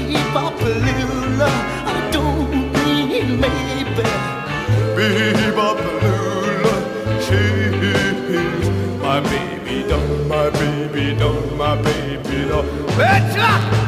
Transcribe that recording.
Bebop-a-lula, I don't need maybe. Bebop-a-lula, she's my baby doll, my baby doll, my baby doll. Let's rock!